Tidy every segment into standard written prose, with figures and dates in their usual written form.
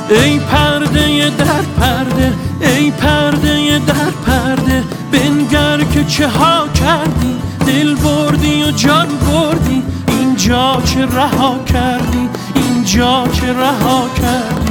ای پرده در پرده، ای پرده در پرده، بنگر که چه ها کردی، دل بردی و جان بردی، اینجا چه رها کردی، اینجا چه رها کردی.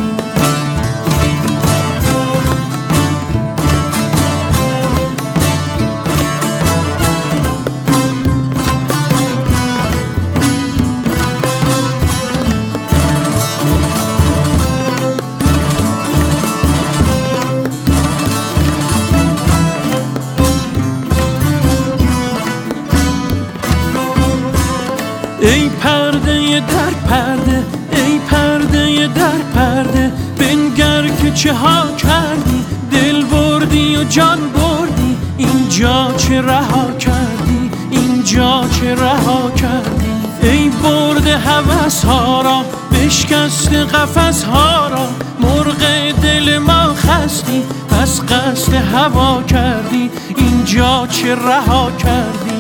ای پرده در پرده، ای پرده در پرده، بنگر که چه ها کردی، دل بردی و جان بردی، اینجا چه رها کردی، اینجا چه رها کردی. ای برده هوس ها را، بشکست قفس ها را، مرغ دل ما خستی، پس قصد هوا کردی، اینجا چه رها کردی.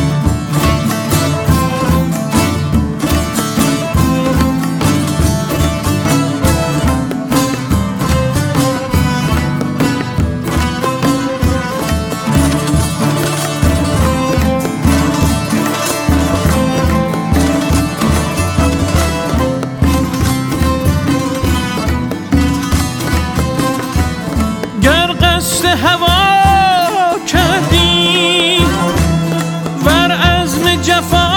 هوا کردی ور عزم جفا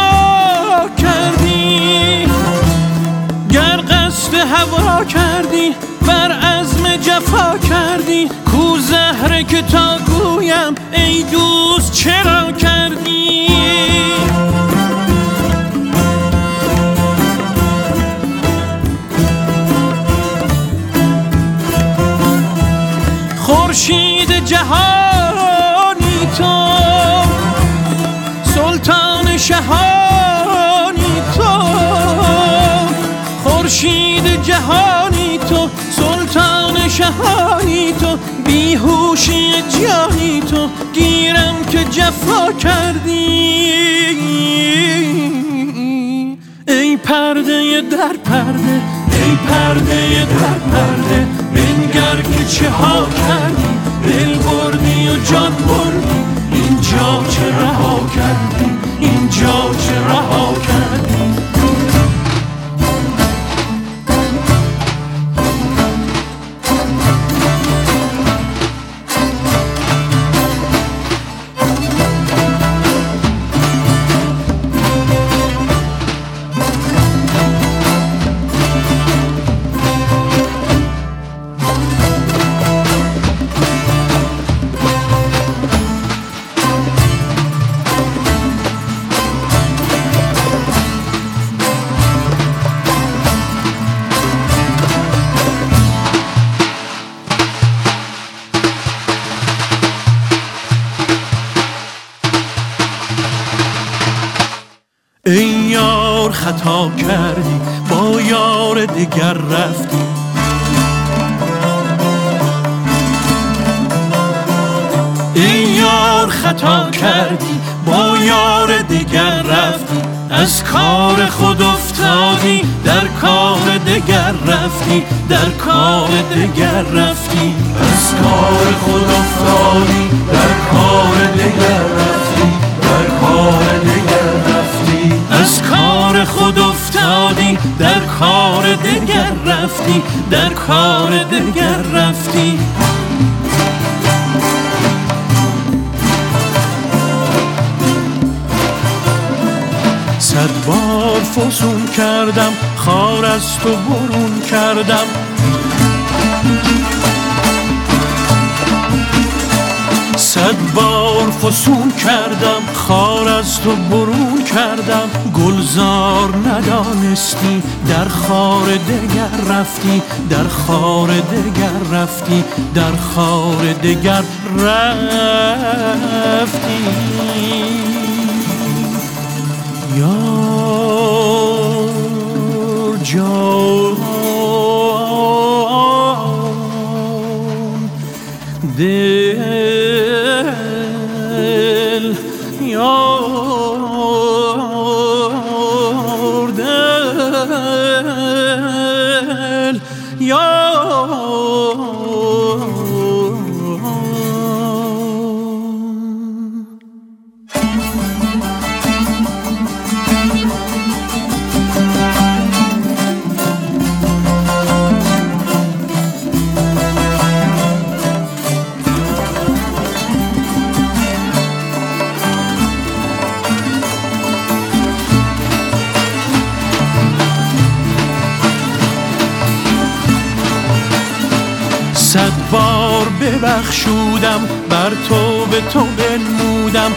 کردی، گر قصد هوا کردی ور عزم جفا کردی، کو زهره که تا گویم ای دوست چرا کردی. خورشید جهانی تو، سلطان شهانی تو، خورشید جهانی تو، سلطان شهانی تو، بیهوشی جانی تو، گیرم که جفا کردی. ای پرده در پرده، ای پرده در پرده، بنگر که چه ها کردی، دل بردی و جان بردی، اینجا چه رها کردی، اینجا چه رها کردی. ای یار خطا کردی، با یار دگر رفتی، ای یار خطا کردی، با یار دگر رفتی، از کار خود افتادی، در کار دگر رفتی، در کار دگر رفتی، از کار خود افتادی، در کار دگر رفتی، در کار دگر رفتی، از کار خود افتادی، در کار دگر رفتی، در کار دگر رفتی. صد بار فسون کردم، خار از تو برون کردم، صد بار فسون کردم، خار از تو برون کردم، گلزار ندانستی، در خار دگر رفتی، در خار دگر رفتی، در خار دگر رفتی. یار جان دل، یار دل، یار صد بار ببخشودم، بر تو به تو بنمودم.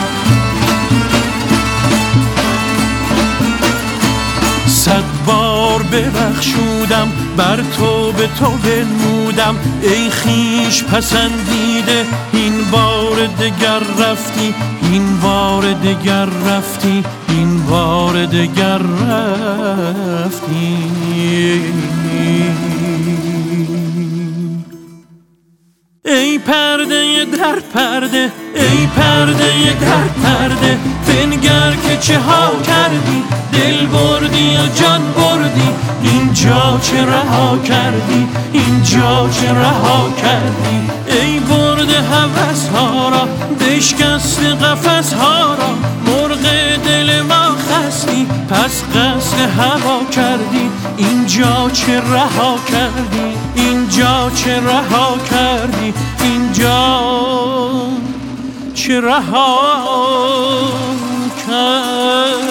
صد بار ببخشودم، بر تو به تو بنمودم. ای خویش پسندیده، این بار دگر رفتی، این بار دگر رفتی، این بار دگر رفتی. ای پرده در پرده، ای پرده در پرده، بنگر که چه ها کردی. دل بردی و جان بردی، اینجا چه رها کردی، اینجا چه رها کردی. ای برده هوس ها را، بشکست قفس ها را. مرغ دل ما خستی، پس قصد هوا کردی. اینجا چه رها کردی، اینجا چه رها کردی، اینجا چه رها کردی.